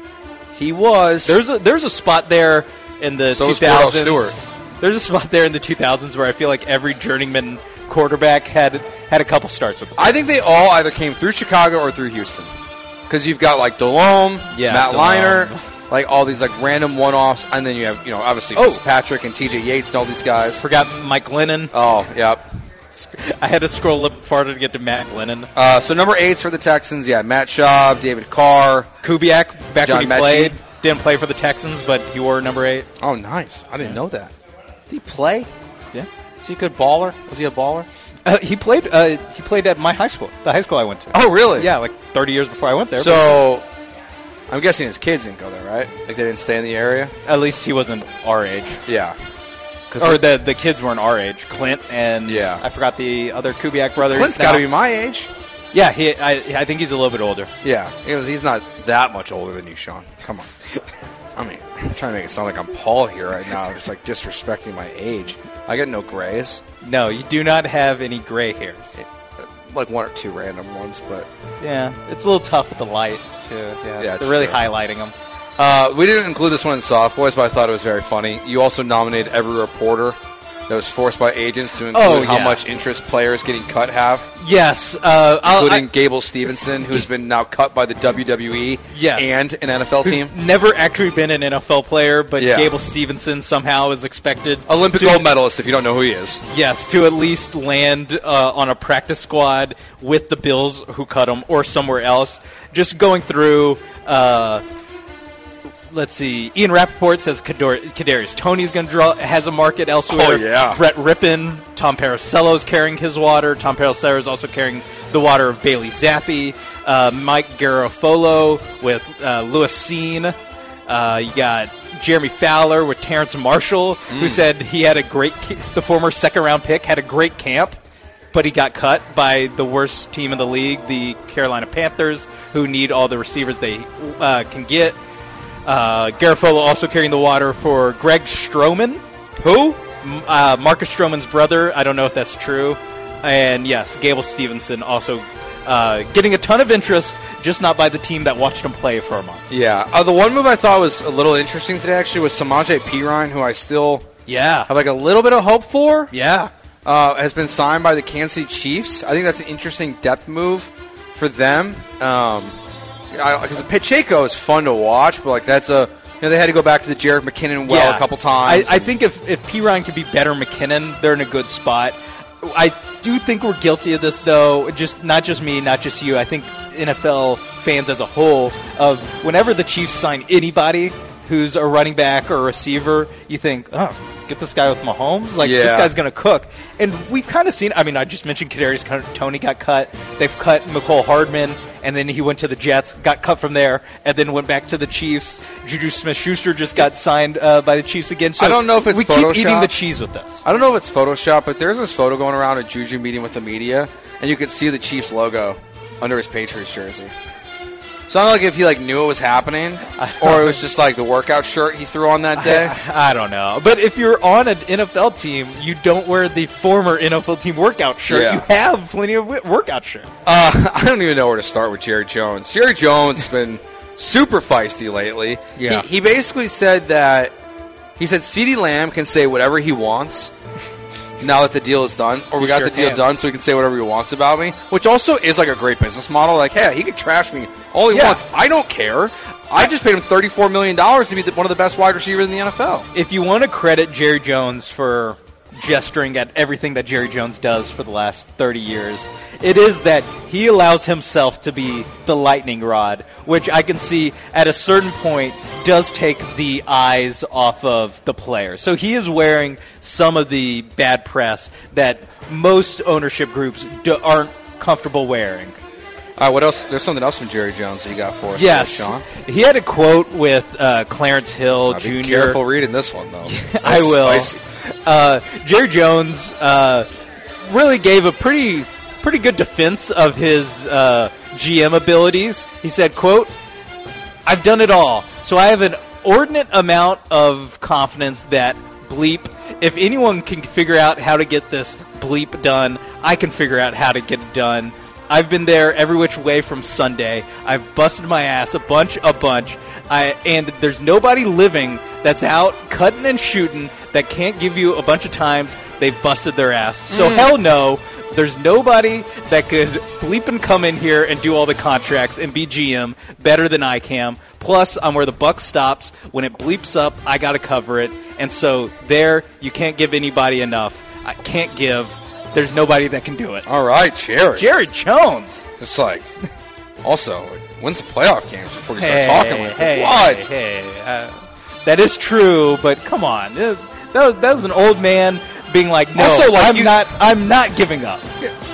He was. There's a there's a spot there in the So was two thousands. Cordell Stewart. There's a spot there in the two thousands where I feel like every journeyman quarterback had had a couple starts with them. I think they all either came through Chicago or through Houston. Because you've got, like, Delhomme, Yeah, Matt Delhomme. Leinart, like, all these, like, random one-offs. And then you have, you know, obviously Oh. Fitzpatrick and T J Yates and all these guys. Forgot Mike Glennon. Oh, yep. I had to scroll a little farther to get to Matt Glennon. Uh, so number eight's for the Texans. Yeah, Matt Schaub, David Carr. Kubiak, back John when he Mechie. played, didn't play for the Texans, but he wore number eight. Oh, nice. I didn't know that. Did he play? Yeah. Is he a good baller? Was he a baller? Uh, he played. Uh, he played at my high school, the high school I went to. Oh, really? Yeah, like thirty years before I went there. So, I'm guessing his kids didn't go there, right? Like they didn't stay in the area? but at least he wasn't our age, Yeah. or the the kids weren't our age. Clint and Yeah. I forgot the other Kubiak brothers. Clint's now. got to be my age. Yeah, he. I, I think he's a little bit older. Yeah. He was, he's not that much older than you, Sean. Come on. I mean, I'm trying to make it sound like I'm Paul here right now, just like disrespecting my age. I get no grays. No, you do not have any gray hairs. Like one or two random ones, but Yeah, it's a little tough with the light too. Yeah, Yeah, it's they're really true. highlighting them. Uh, we didn't include this one in Soft Boys, but I thought it was very funny. You also nominated every reporter that was forced by agents to include Oh, how yeah. much interest players getting cut have, Yes, uh, I'll, including I, Gable Stevenson, who's been now cut by the W W E Yes. and an N F L who's team. never actually been an N F L player, but Yeah. Gable Stevenson somehow is expected Olympic to, gold medalist, if you don't know who he is. Yes, to at least land uh, on a practice squad with the Bills who cut him or somewhere else. Just going through. Uh, Let's see. Ian Rappaport says Kador- Kadarius Toney's going to draw has a market elsewhere. Oh, yeah. Brett Rippon, Tom Paracello's carrying his water. Tom Paracello is also carrying the water of Bailey Zappi. Uh, Mike Garofolo with uh, Louis Sean. Uh, you got Jeremy Fowler with Terrence Marshall, who said he had a great, ca- the former second round pick had a great camp, but he got cut by the worst team in the league, the Carolina Panthers, who need all the receivers they uh, can get. Uh, Garofolo also carrying the water for Greg Stroman. Who? M- Uh, Marcus Stroman's brother. I don't know if that's true. And yes, Gable Stevenson also uh, getting a ton of interest, just not by the team that watched him play for a month. Yeah. Uh, the one move I thought was a little interesting today, actually, was Samaje Perine, who I still Yeah. have like a little bit of hope for. Yeah. Uh, has been signed by the Kansas City Chiefs. I think that's an interesting depth move for them. Um, because Pacheco is fun to watch, but like that's a you know they had to go back to the Jerick McKinnon well Yeah. a couple times. I, I think if if Perine could be better McKinnon, they're in a good spot. I do think we're guilty of this, though. Just not just me, not just you. I think N F L fans as a whole, of whenever the Chiefs sign anybody who's a running back or a receiver, you think, oh, get this guy with Mahomes? Like, this Yeah. guy's going to cook. And we've kind of seen, I mean, I just mentioned Kadarius Toney got cut. They've cut McCole Hardman, and then he went to the Jets, got cut from there, and then went back to the Chiefs. Juju Smith-Schuster just got signed uh, by the Chiefs again. So I don't know if it's we keep eating Photoshop. the cheese with this. I don't know if it's Photoshop, but there's this photo going around of Juju meeting with the media, and you could see the Chiefs logo under his Patriots jersey. So I don't know like if he like knew it was happening, or it was just like the workout shirt he threw on that day. I, I don't know. But if you're on an N F L team, you don't wear the former N F L team workout shirt. Yeah. You have plenty of wi- workout shirts. Uh, I don't even know where to start with Jerry Jones. Jerry Jones has been super feisty lately. Yeah. He, he basically said that he said CeeDee Lamb can say whatever he wants now that the deal is done, or we He got sure the deal can. done, so he can say whatever he wants about me, which also is like a great business model. Like, hey, he can trash me all he Yeah. wants. I don't care. I just paid him thirty-four million dollars to be the, one of the best wide receivers in the N F L. If you want to credit Jerry Jones for gesturing at everything that Jerry Jones does for the last thirty years, it is that he allows himself to be the lightning rod, which I can see at a certain point does take the eyes off of the player. So he is wearing some of the bad press that most ownership groups do, aren't comfortable wearing. All right, what else? There's something else from Jerry Jones that you got for us, Yes, there, Sean. he had a quote with uh, Clarence Hill Now, be Junior careful reading this one, though. I That's will. spicy. Uh, Jerry Jones uh, really gave a pretty pretty good defense of his uh, G M abilities. He said, quote, "I've done it all, so I have an inordinate amount of confidence that bleep, if anyone can figure out how to get this bleep done, I can figure out how to get it done. I've been there every which way from Sunday. I've busted my ass a bunch, a bunch. I, and there's nobody living that's out cutting and shooting that can't give you a bunch of times they've busted their ass. So Mm. hell no. There's nobody that could bleep and come in here and do all the contracts and be G M better than I can. Plus, I'm where the buck stops. When it bleeps up, I got to cover it. And so there, you can't give anybody enough. I can't give. There's nobody that can do it. All right, Jerry. Jerry Jones. It's like, also, like, when's the playoff games before you Hey, start talking like hey, this? What? Hey, uh, that is true, but come on. Uh, That was, that was an old man being like, no, Also, like, I'm you- not I'm not giving up.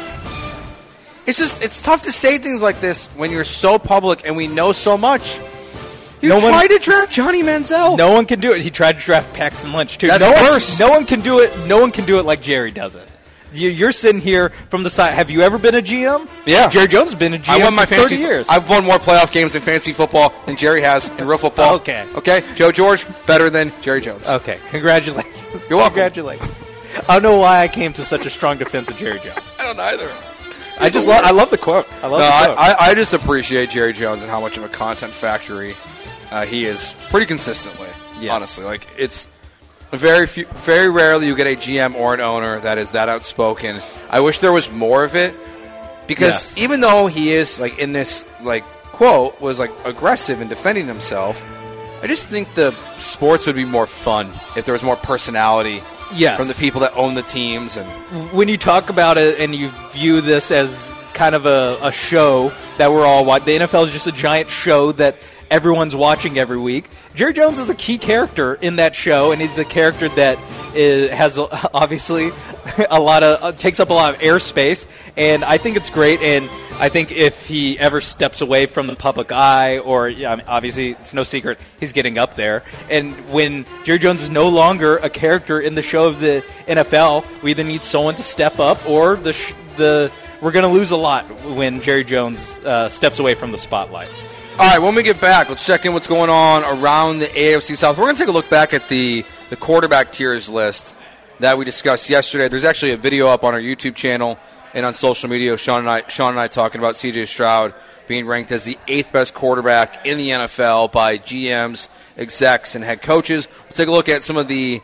It's just, it's tough to say things like this when you're so public and we know so much. You No one- tried to draft Johnny Manziel. No one can do it. He tried to draft Paxton Lynch, too. That's no worse. One, no one can do it. No one can do it like Jerry does it. You, you're sitting here from the side. Have you ever been a G M? Yeah. Jerry Jones has been a G M I won my for thirty fantasy years. I've won more playoff games in fantasy football than Jerry has in real football. Okay. Okay. Joe George better than Jerry Jones. Okay, congratulations. You're welcome. Congratulations. I don't know why I came to such a strong defense of Jerry Jones. I don't either. I just love. I love the quote. I love No, the I, quote. I, I just appreciate Jerry Jones and how much of a content factory uh, he is pretty consistently. Yes. Honestly, like it's very few, very rarely you get a G M or an owner that is that outspoken. I wish there was more of it because Yes. even though he is like in this like quote was like aggressive in defending himself, I just think the sports would be more fun if there was more personality Yes. from the people that own the teams and. When you talk about it and you view this as kind of a, a show that we're all watching, the N F L is just a giant show that everyone's watching every week. Jerry Jones is a key character in that show, and he's a character that is, has a, obviously a lot of uh, takes up a lot of airspace, and I think it's great. And I think if he ever steps away from the public eye, or yeah, I mean, obviously it's no secret he's getting up there, and when Jerry Jones is no longer a character in the show of the N F L, we either need someone to step up, or the sh- the we're going to lose a lot when Jerry Jones uh, steps away from the spotlight. All right, when we get back, let's check in what's going on around the A F C South. We're going to take a look back at the, the quarterback tiers list that we discussed yesterday. There's actually a video up on our YouTube channel and on social media. Sean and I, Sean and I talking about C J Stroud being ranked as the eighth best quarterback in the N F L by G Ms, execs, and head coaches. We'll take a look at some of the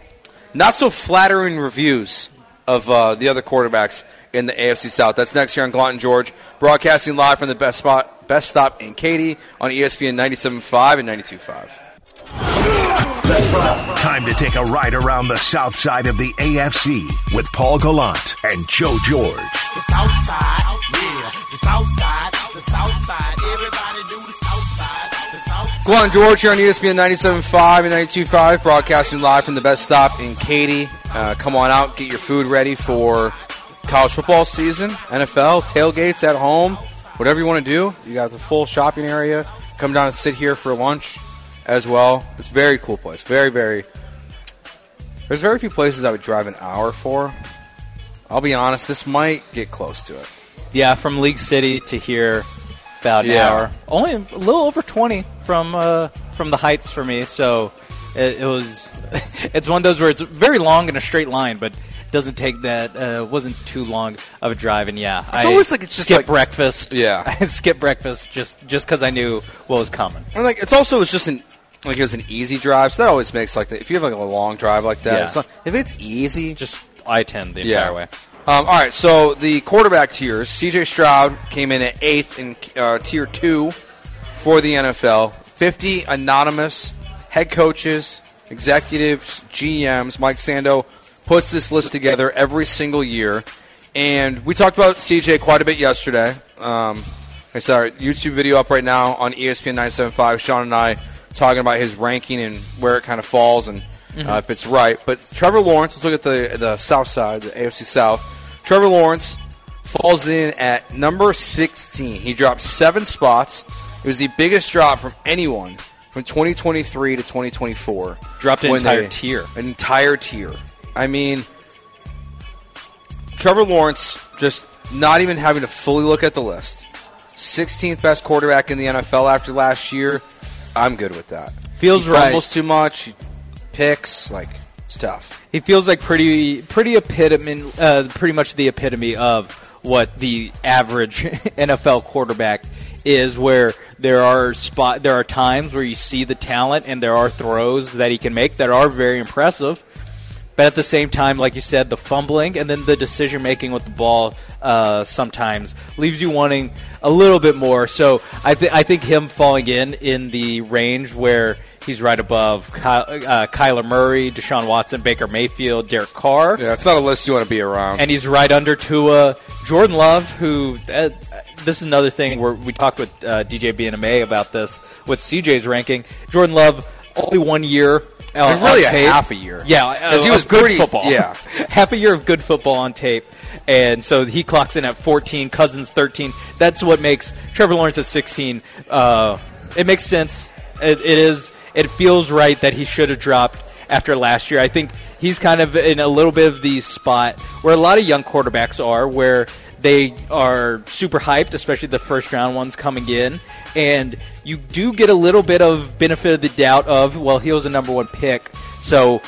not so flattering reviews of uh, the other quarterbacks in the A F C South. That's next here on Glott and George, broadcasting live from the best spot. Best stop in Katy on E S P N ninety-seven point five and ninety-two point five. Time to take a ride around the south side of the A F C with Paul Gallant and Joe George. The south side, yeah. The south side, the south side. Everybody do the south side. The south side. Glott and George here on E S P N ninety-seven point five and ninety-two point five, broadcasting live from the best stop in Katy. Uh, come on out, get your food ready for college football season, N F L, tailgates at home. Whatever you want to do, you got the full shopping area. Come down and sit here for lunch as well. It's a very cool place. Very, very. There's very few places I would drive an hour for. I'll be honest, this might get close to it. Yeah, from League City to here, about an Yeah. hour. Only a little over twenty from uh, from the Heights for me. So it, it was. It's one of those where it's very long in a straight line, but it doesn't take that. Uh, wasn't too long of a drive, and yeah, I always like it's just skip like- breakfast. Yeah. I skip breakfast just just because I knew what was coming. And like it's also it's just an like it was an easy drive, so that always makes like the, if you have like a long drive like that, Yeah. it's not, if it's easy, Just I ten the Yeah. entire way. Um, all right, so the quarterback tiers: C J Stroud came in at eighth in uh, tier two for the N F L. Fifty anonymous head coaches, executives, G Ms. Mike Sando puts this list together every single year, and we talked about C J quite a bit yesterday. Um, I saw our YouTube video up right now on E S P N ninety-seven point five. Sean and I talking about his ranking and where it kind of falls and uh, if it's right. But Trevor Lawrence, let's look at the the South side, the A F C South. Trevor Lawrence falls in at number sixteen. He dropped seven spots. It was the biggest drop from anyone from twenty twenty-three to twenty twenty-four. Dropped an when entire they- tier. An entire tier. I mean, Trevor Lawrence just not even having to fully look at the list. sixteenth best quarterback in the N F L after last year. I'm good with that. Feels he right. fumbles too much. He picks. Like, it's tough. He feels like pretty pretty epitome, uh, pretty much the epitome of what the average N F L quarterback is, where there are spot there are times where you see the talent and there are throws that he can make that are very impressive. But at the same time, like you said, the fumbling and then the decision-making with the ball uh, sometimes leaves you wanting a little bit more. So I, th- I think him falling in in the range where he's right above Ky- uh, Kyler Murray, Deshaun Watson, Baker Mayfield, Derek Carr. Yeah, it's not a list you want to be around. And he's right under Tua. Jordan Love, who uh, this is another thing where we talked with uh, D J B N M A about this with C J's ranking. Jordan Love, only one year. Uh, really on a tape. half a year. Yeah, because uh, he was good pretty, football. Yeah, half a year of good football on tape, and so he clocks in at fourteen. Cousins thirteen. That's what makes Trevor Lawrence at sixteen. Uh, it makes sense. It, it is. It feels right that he should have dropped after last year. I think he's kind of in a little bit of the spot where a lot of young quarterbacks are, where they are super hyped, especially the first-round ones coming in, and you do get a little bit of benefit of the doubt of, well, he was a number one pick, so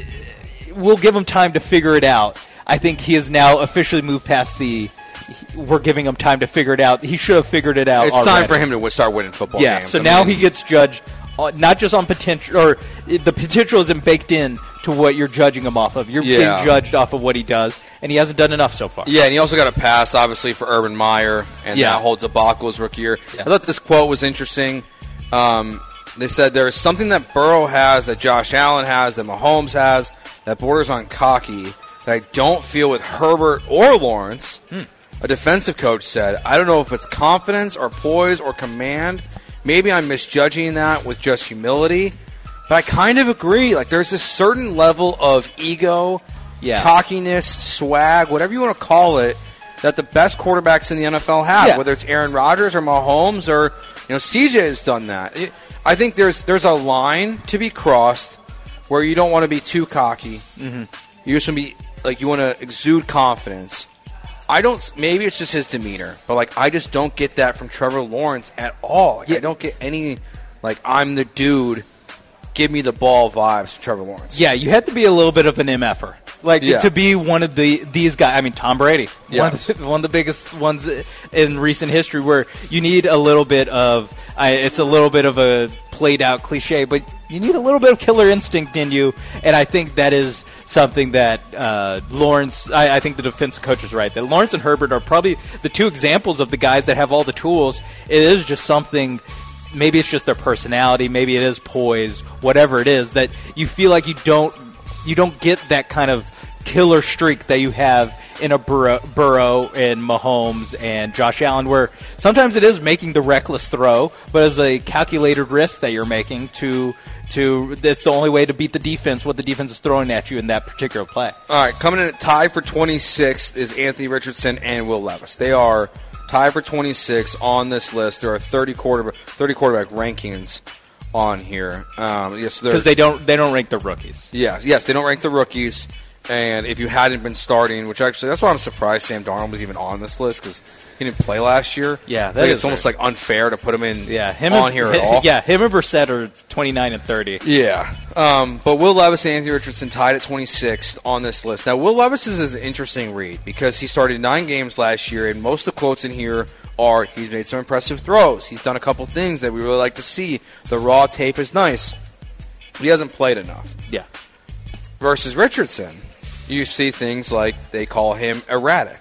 we'll give him time to figure it out. I think he has now officially moved past the we're giving him time to figure it out. He should have figured it out It's already. time for him to start winning football yeah, games. so I now mean, he gets judged not just on potential, or the potential isn't baked in to what you're judging him off of. You're Yeah. being judged off of what he does, and he hasn't done enough so far. Yeah, and he also got a pass, obviously, for Urban Meyer, and Yeah. that holds Abackel's rookie year. Yeah. I thought this quote was interesting. Um, they said there is something that Burrow has, that Josh Allen has, that Mahomes has, that borders on cocky, that I don't feel with Herbert or Lawrence. Hmm. A defensive coach said, I don't know if it's confidence or poise or command. Maybe I'm misjudging that with just humility. But I kind of agree. Like, there's this certain level of ego, Yeah. cockiness, swag, whatever you want to call it, that the best quarterbacks in the N F L have, Yeah. whether it's Aaron Rodgers or Mahomes or, you know, C J has done that. It, I think there's there's a line to be crossed where you don't want to be too cocky. Mm-hmm. You just want to be, like, you want to exude confidence. I don't, maybe it's just his demeanor, but, like, I just don't get that from Trevor Lawrence at all. Like, Yeah. I don't get any, like, I'm the dude, give me the ball vibes from Trevor Lawrence. Yeah, you have to be a little bit of an M F-er. Like, Yeah. to be one of the these guys. I mean, Tom Brady, one, Yes. of the, one of the biggest ones in recent history, where you need a little bit of, I, it's a little bit of a played-out cliche, but you need a little bit of killer instinct in you, and I think that is something that uh, Lawrence, I, I think the defensive coach is right, that Lawrence and Herbert are probably the two examples of the guys that have all the tools. It is just something, maybe it's just their personality, maybe it is poise, whatever it is, that you feel like you don't you don't get that kind of killer streak that you have in a Burrow, Burrow and Mahomes and Josh Allen, where sometimes it is making the reckless throw, but it's a calculated risk that you're making to to that's the only way to beat the defense, what the defense is throwing at you in that particular play. All right, coming in at tied for twenty-sixth is Anthony Richardson and Will Levis. They are tied for twenty-sixth on this list. There are thirty quarterback thirty quarterback rankings on here. Um, yes, Because they don't they don't rank the rookies. Yes, yes, they don't rank the rookies. And if you hadn't been starting, which actually, that's why I'm surprised Sam Darnold was even on this list, because he didn't play last year. Yeah, that like, is it's almost weird. like unfair to put him in Yeah, him on and, here at all. Yeah, him and Brissett are twenty-nine and thirty. Yeah, um, but Will Levis and Anthony Richardson tied at twenty-sixth on this list. Now, Will Levis is an interesting read because he started nine games last year, and most of the quotes in here are he's made some impressive throws. He's done a couple things that we really like to see. The raw tape is nice. He hasn't played enough. Yeah. Versus Richardson, you see things like they call him erratic,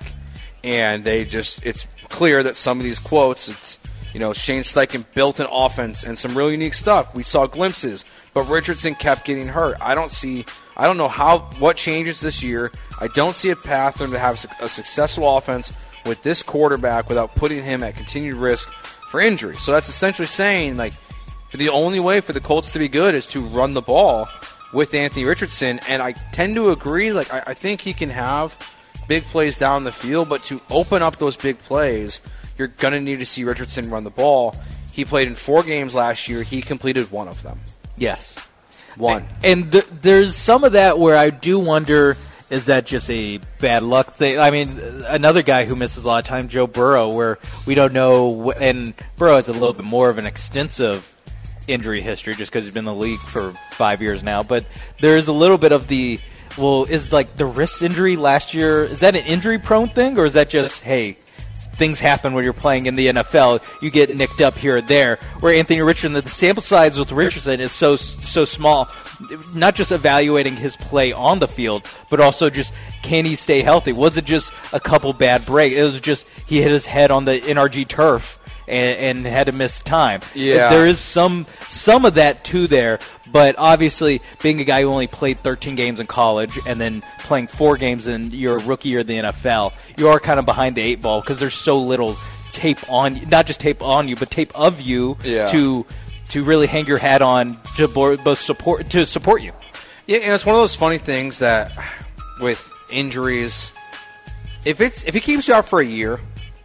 and they just it's clear that some of these quotes, it's, you know, Shane Steichen built an offense and some real unique stuff. We saw glimpses, but Richardson kept getting hurt. I don't see, I don't know how what changes this year. I don't see a path for him to have a successful offense with this quarterback without putting him at continued risk for injury. So that's essentially saying, like, for the only way for the Colts to be good is to run the ball with Anthony Richardson, and I tend to agree. Like, I, I think he can have big plays down the field, but to open up those big plays, you're going to need to see Richardson run the ball. He played in four games last year. He completed one of them. Yes. One. And th- there's some of that where I do wonder, is that just a bad luck thing? I mean, another guy who misses a lot of time, Joe Burrow, where we don't know, wh- and Burrow has a little bit more of an extensive injury history just because he's been in the league for five years now, but there's a little bit of the well, is like the wrist injury last year, is that an injury-prone thing, or is that just, hey, things happen when you're playing in the N F L. You get nicked up here or there. Where Anthony Richardson, the sample size with Richardson is so so small, not just evaluating his play on the field, but also just can he stay healthy? Was it just a couple bad breaks? It was just he hit his head on the N R G turf and, and had to miss time. Yeah. There is some some of that too there, but obviously being a guy who only played thirteen games in college and then playing four games in your rookie year in the N F L, you are kind of behind the eight ball because there's so little tape on you, not just tape on you, but tape of you yeah. to to really hang your hat on to both support to support you. Yeah, and it's one of those funny things that with injuries, if it's if it keeps you out for a year,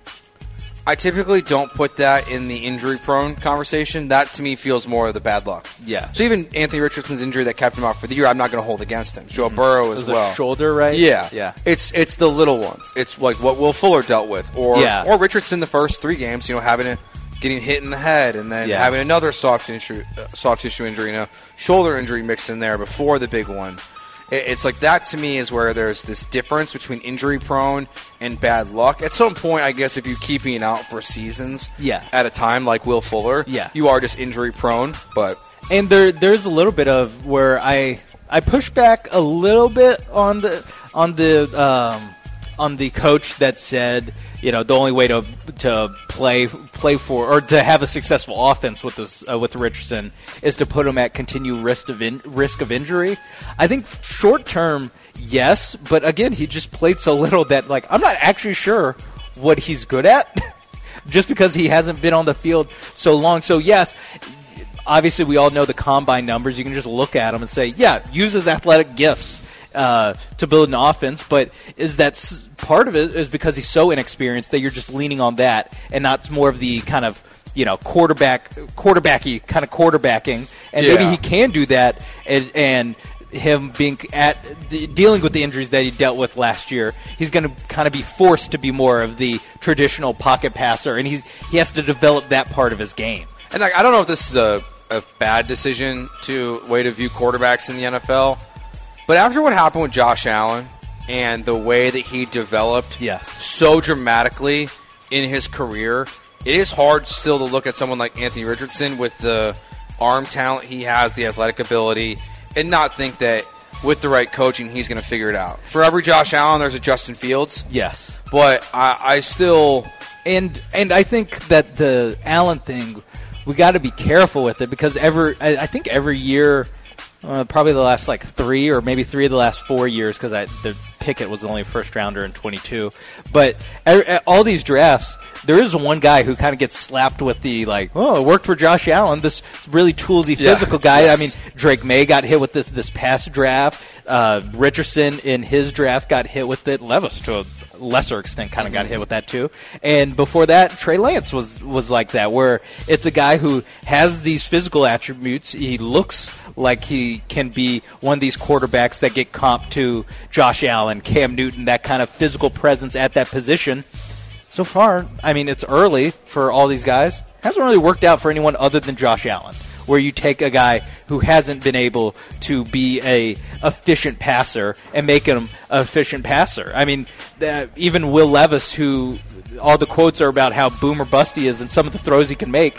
I typically don't put that in the injury-prone conversation. That, to me, feels more of the bad luck. Yeah. So even Anthony Richardson's injury that kept him out for the year, I'm not going to hold against him. Joe Burrow as it was well. A shoulder, right? Yeah. Yeah. It's it's the little ones. It's like what Will Fuller dealt with, or yeah. or Richardson the first three games. You know, having a getting hit in the head, and then yeah. having another soft tissue uh, soft tissue injury, and a shoulder injury mixed in there before the big one. It's like that to me is where there's this difference between injury prone and bad luck. At some point, I guess if you're keeping out for seasons yeah. at a time like Will Fuller, yeah. you are just injury prone. But and there there's a little bit of where I I push back a little bit on the on the um, on the coach that said, you know, the only way to to play play for or to have a successful offense with this uh, with Richardson is to put him at continued risk of in, risk of injury. I think short term, yes, but again, he just played so little that like I'm not actually sure what he's good at, just because he hasn't been on the field so long. So yes, obviously we all know the combine numbers. You can just look at them and say, yeah, use his athletic gifts Uh, to build an offense, but is that s- part of it is because he's so inexperienced that you're just leaning on that and not more of the kind of, you know, quarterback, quarterbacky kind of quarterbacking, and yeah. maybe he can do that, and, and him being at de- dealing with the injuries that he dealt with last year, he's going to kind of be forced to be more of the traditional pocket passer, and he's he has to develop that part of his game. And like, I don't know if this is a, a bad decision to way to view quarterbacks in the N F L. But after what happened with Josh Allen and the way that he developed yes. so dramatically in his career, it is hard still to look at someone like Anthony Richardson with the arm talent he has, the athletic ability, and not think that with the right coaching he's going to figure it out. For every Josh Allen, there's a Justin Fields. Yes. But I, I still... And and I think that the Allen thing, we got to be careful with it because every I, I think every year... Uh, probably the last like three or maybe three of the last four years because the Pickett was only a first rounder in twenty-two. But er, all these drafts, there is one guy who kind of gets slapped with the like, oh, it worked for Josh Allen, this really toolsy yeah. physical guy. Yes. I mean, Drake May got hit with this this past draft. Uh, Richardson in his draft got hit with it. Levis to a lesser extent kind of got hit with that too. And before that, Trey Lance was was like that, where it's a guy who has these physical attributes. He looks like he can be one of these quarterbacks that get comped to Josh Allen, Cam Newton, that kind of physical presence at that position. So far, I mean, it's early for all these guys. Hasn't really worked out for anyone other than Josh Allen, where you take a guy who hasn't been able to be a efficient passer and make him an efficient passer. I mean, uh, even Will Levis, who all the quotes are about how boom or bust he is and some of the throws he can make,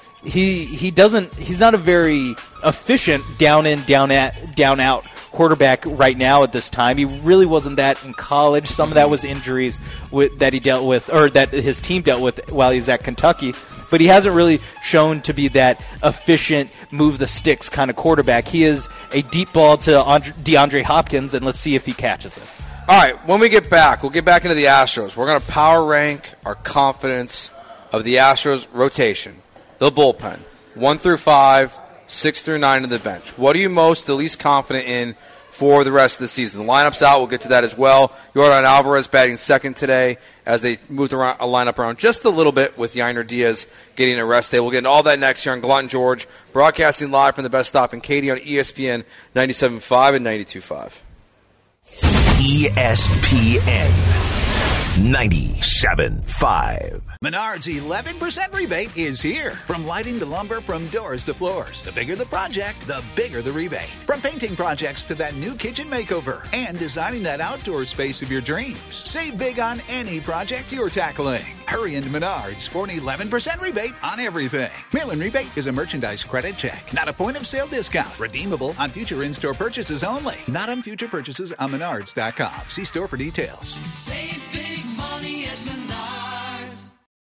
he he doesn't. He's not a very efficient down in, down at, down out quarterback right now at this time. He really wasn't that in college. Some of that was injuries with, that he dealt with, or that his team dealt with while he was at Kentucky. But he hasn't really shown to be that efficient, move the sticks kind of quarterback. He is a deep ball to Andre, DeAndre Hopkins, and let's see if he catches it. All right, when we get back, we'll get back into the Astros. We're going to power rank our confidence of the Astros rotation, the bullpen, one through five, six through nine to the bench. What are you most, the least confident in for the rest of the season? The lineup's out. We'll get to that as well. Yordan Alvarez batting second today as they moved around, a lineup around just a little bit with Yainer Diaz getting a rest day. We'll get into all that next here on Glott and George, broadcasting live from the best stop in Katy on E S P N ninety-seven point five and ninety-two point five. E S P N ninety-seven point five. Menards eleven percent rebate is here. From lighting to lumber, from doors to floors. The bigger the project, the bigger the rebate. From painting projects to that new kitchen makeover and designing that outdoor space of your dreams. Save big on any project you're tackling. Hurry into Menards for an eleven percent rebate on everything. Mail-in rebate is a merchandise credit check, not a point-of-sale discount. Redeemable on future in-store purchases only. Not on future purchases on menards dot com. See store for details. Save big money at Menards.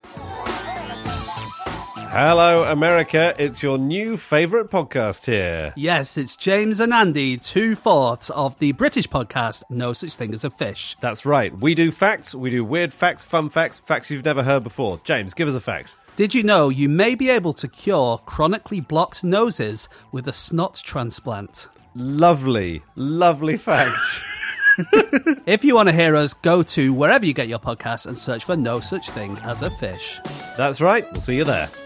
Hello, America. It's your new favourite podcast here. Yes, it's James and Andy, two-fourths of the British podcast No Such Thing as a Fish. That's right. We do facts, we do weird facts, fun facts, facts you've never heard before. James, give us a fact. Did you know you may be able to cure chronically blocked noses with a snot transplant? Lovely, lovely fact. If you want to hear us, go to wherever you get your podcasts and search for No Such Thing as a Fish. That's right. We'll see you there.